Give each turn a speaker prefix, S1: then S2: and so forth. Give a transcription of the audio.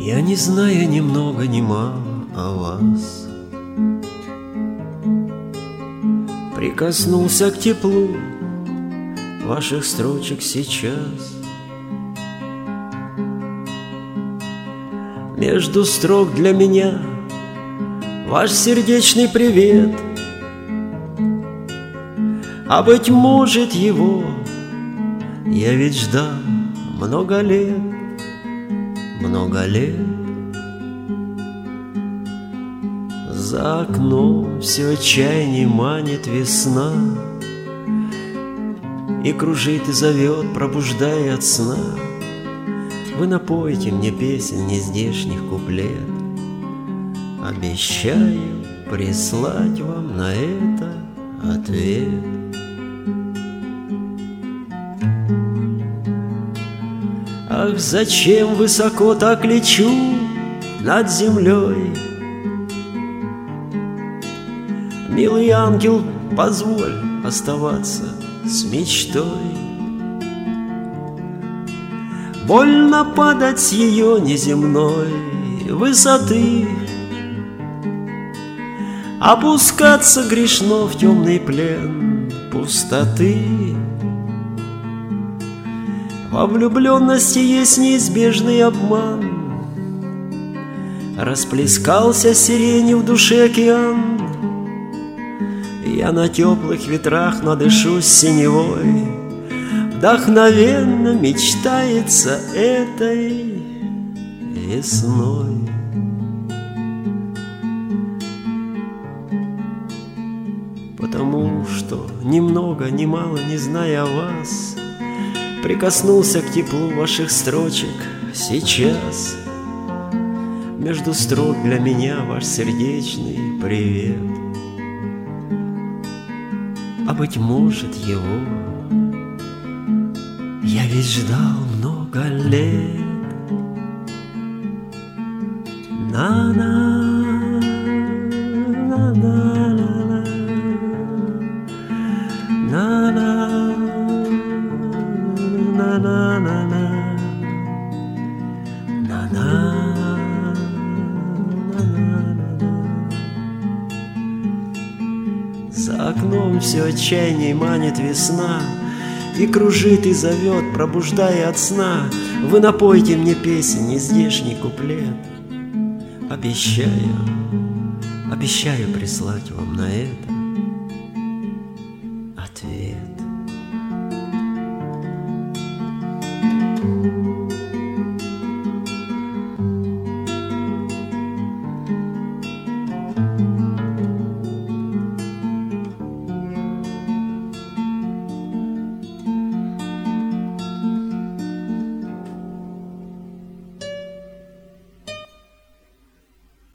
S1: Я не знаю ни много, ни мало о вас. Прикоснулся к теплу ваших строчек сейчас. Между строк для меня ваш сердечный привет. А быть может его я ведь ждал много лет, много лет. За окном все отчаяние манит весна, и кружит и зовет, пробуждая от сна. Вы напоите мне песен нездешних куплет. Обещаю прислать вам на это ответ. Ах, зачем высоко так лечу над землей? Милый ангел, позволь оставаться с мечтой. Больно падать с ее неземной высоты, опускаться грешно в темный плен пустоты. Во влюбленности есть неизбежный обман. Расплескался сирени в душе океан. Я на теплых ветрах надышусь синевой. Вдохновенно мечтается этой весной. Потому что ни много, ни мало, не зная о вас, прикоснулся к теплу ваших строчек сейчас. Между строк для меня ваш сердечный привет. А быть может его я ведь ждал много лет. На-на, на-на, на-на, на-на, за окном все отчаяние манит весна, и кружит и зовет, пробуждая от сна. Вы напойте мне песен нездешний куплет. Обещаю прислать вам на это